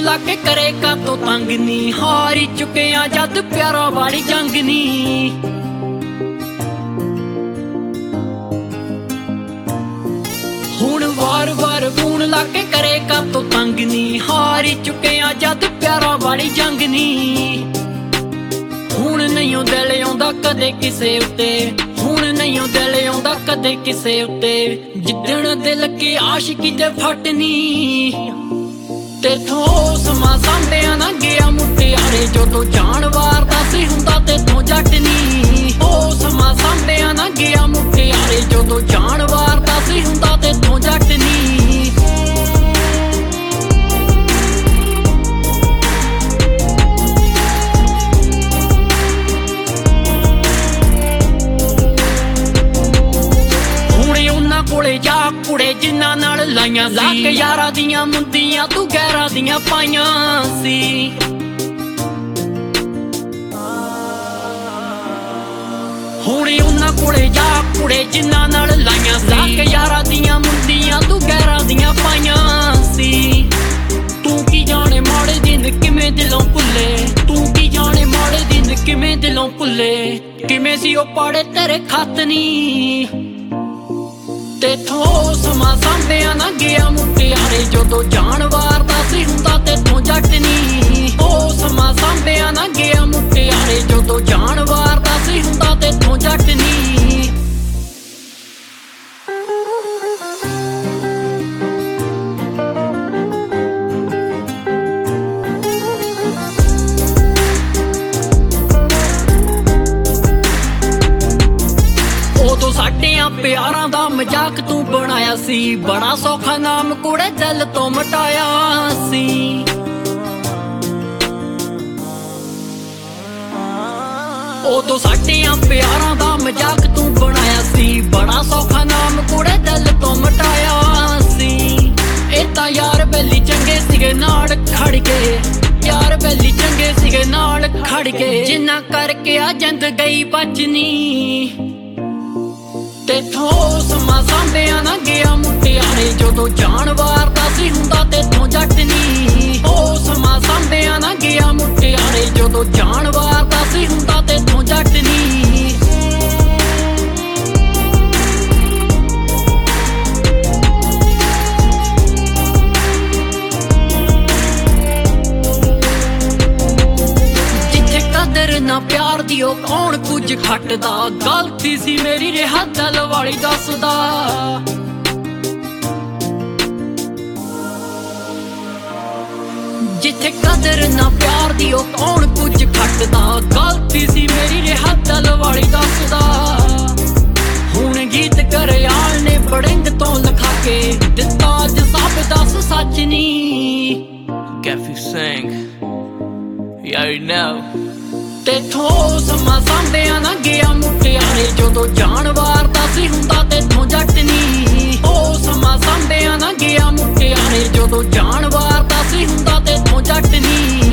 ਲਾ ਕੇ ਕਰੇ ਕਾਤੋਂ ਤੰਗ ਨੀ, ਹਾਰੀ ਚੁੱਕੇ ਆ ਜਦ ਪਿਆਰਾਂ ਵਾਲੀ ਜੰਗ ਨੀ। ਹੁਣ ਵਾਰ-ਵਾਰ ਫੋਨ ਲਾ ਕੇ ਕਰੇ ਕਾਤੋਂ ਤੰਗ ਨੀ, ਹਾਰੀ ਚੁੱਕੇ ਆ ਜਦ ਪਿਆਰਾਂ ਵਾਲੀ ਜੰਗ ਨੀ। ਹੁਣ ਨਹੀਂ ਓ ਦਿਲ ਆਉਂਦਾ ਕਦੇ ਕਿਸੇ ਉੱਤੇ, ਹੁਣ ਨਹੀਂ ਓ ਦਿਲ ਆਉਂਦਾ ਕਦੇ ਕਿਸੇ ਉੱਤੇ, ਜਿੱਦਣ ਦਿਲ ਕੇ ਆਸ਼ਿਕੀ ਤੇ ਫੱਟ ਨੀ। ਤੇਥੋਂ ਸਮਾਂ ਸਾਂਭਿਆ ਨਾ ਗਿਆ ਮੁਟਿਆਰੇ, ਜਦੋਂ ਜਾਣ ਵਾਰਦਾ ਸੀ ਹੁੰਦਾ ਤੇਥੋਂ ਜੱਟ ਨੀ। ਉਹ ਸਮਾਂ ਸਾਂਭਿਆ ਨਾ ਗਿਆ ਮੁਟਿਆਰੇ, ਜਦੋਂ ਜਾਣ ਵਾਰਦਾ ਸੀ ਹੁੰਦਾ ਤੇਥੋਂ ਜੱਟ ਨੀ। ਕੋਲੇ ਜਾ ਕੁੜੇ ਜਿਨ੍ਹਾਂ ਨਾਲ ਲਾਈਆਂ ਸੀ, ਲੱਕ ਯਾਰਾਂ ਦੀਆਂ ਮੁੰਦੀਆਂ ਤੂੰ ਗੈਰਾਂ ਦੀਆਂ ਪਾਈਆਂ ਸੀ। ਹੁਣ ਉਹਨਾਂ ਕੋਲੇ ਜਾ ਕੁੜੇ ਜਿਨ੍ਹਾਂ ਨਾਲ ਲਾਈਆਂ ਸੀ, ਲੱਕ ਯਾਰਾਂ ਦੀਆਂ ਮੁੰਦੀਆਂ ਤੂੰ ਗੈਰਾਂ ਦੀਆਂ ਪਾਈਆਂ ਸੀ। ਤੂੰ ਕੀ ਜਾਣੇ ਮਾੜੇ ਦਿਨ ਕਿਵੇਂ ਦਿਲੋਂ ਭੁੱਲੇ, ਤੂੰ ਕੀ ਜਾਣੇ ਮਾੜੇ ਦਿਨ ਕਿਵੇਂ ਦਿਲੋਂ ਭੁੱਲੇ, ਕਿਵੇਂ ਸੀ ਉਹ ਪਾੜੇ ਤੇਰੇ ਖੱਤ ਨੀ। ਤੇਥੋਂ ਸਮਾਂ ਸਾਂਭਿਆ ਨਾ ਗਿਆ ਮੁਟਿਆਰੇ, ਜਦੋਂ ਜਾਣ ਵਾਰਦਾ ਸੀ ਹੁੰਦਾ ਤੇਥੋਂ ਜੱਟ ਨੀ। ਉਹ ਸਮਾਂ ਸਾਂਭਿਆ ਨਾ ਗਿਆ ਮੁਟਿਆਰੇ, ਜਦੋਂ ਜਾਣ ਵਾਰਦਾ ਸੀ ਹੁੰਦਾ ਤੇਥੋਂ ਜੱਟ ਨੀ। ਉਦੋਂ ਸਾਡਿਆਂ ਪਿਆਰਾਂ ਦਾ ਮਜ਼ਾਕ ਤੂੰ ਬਣਾਇਆ ਸੀ, ਬੜਾ ਸੌਖਾ ਨਾਮ ਕੁੜੇ ਦਿਲ ਤੋਂ ਮਟਾਇਆ ਸੀ। ਉਦੋਂ ਸਾਡਿਆਂ ਪਿਆਰਾਂ ਦਾ ਮਜ਼ਾਕ ਤੂੰ ਬਣਾਇਆ ਸੀ, ਬੜਾ ਸੌਖਾ ਨਾਮ ਕੁੜੇ ਦਿਲ ਤੋਂ ਮਟਾਇਆ ਸੀ। ਇਹ ਤਾਂ ਯਾਰ ਬੈਲੀ ਚੰਗੇ ਸੀਗੇ ਨਾਲ ਖੜ ਕੇ, ਯਾਰ ਬੈਲੀ ਚੰਗੇ ਸੀਗੇ ਨਾਲ ਖੜ ਕੇ, ਜਿੰਨਾ ਕਰਕੇ ਆ ਜਿੰਦ ਗਈ ਬਚਨੀ। ਤੇਥੋਂ ਸਮਾਂ ਸਾਂਭਿਆ ਨਾ ਗਿਆ ਮੁਟਿਆਰੇ, ਜਦੋਂ ਜਾਣ ਵਾਰਦਾ ਸੀ ਹੁੰਦਾ ਤੇਥੋਂ ਜੱਟ ਨੀ। ਉਹ ਸਮਾਂ ਸਾਂਭਿਆ ਨਾ ਗਿਆ ਮੁਟਿਆਰੇ, ਜਦੋਂ ਜਾਣ ਵਾਰਦਾ ਸੀ ਹੁੰਦਾ ਤੇਥੋਂ ਜੱਟ ਨੀ। ਨਾ ਪਿਆਰ ਦੀ ਉਹ ਕੌਣ ਕੁਝ ਖੱਟਦਾ, ਗਲਤੀ ਸੀ ਮੇਰੀ ਰਿਹਾ ਦਿਲ ਵਾਲੀ ਦੱਸਦਾ। ਜਿੱਥੇ ਕਦਰ ਨਾ ਪਿਆਰ ਦੀ ਉਹ ਕੌਣ ਕੁਝ ਖੱਟਦਾ, ਗਲਤੀ ਸੀ ਮੇਰੀ ਰਿਹਾ ਦਿਲ ਵਾਲੀ ਦੱਸਦਾ। ਹੁਣ ਗੀਤ ਕਰਿਆਲ ਨੇ ਬੜਿੰਗ ਤੋਂ ਲਿਖਾ ਕੇ ਦਿੱਤਾ, ਅੱਜ ਸਭ ਦੱਸ ਸੱਚ ਨੀ। Kathy Singh, you already know. ਤੇਥੋਂ ਸਮਾਂ ਸਾਂਭਿਆ ਨਾ ਗਿਆ ਮੁਟਿਆਰੇ, ਜਦੋਂ ਜਾਣ ਵਾਰਦਾ ਸੀ ਹੁੰਦਾ ਤੇਥੋਂ ਜੱਟ ਨੀ। ਉਹ ਸਮਾਂ ਸਾਂਭਿਆ ਨਾ ਗਿਆ ਮੁਟਿਆਰੇ, ਜਦੋਂ ਜਾਣ ਵਾਰਦਾ ਸੀ ਹੁੰਦਾ ਤੇਥੋਂ ਜੱਟ ਨੀ।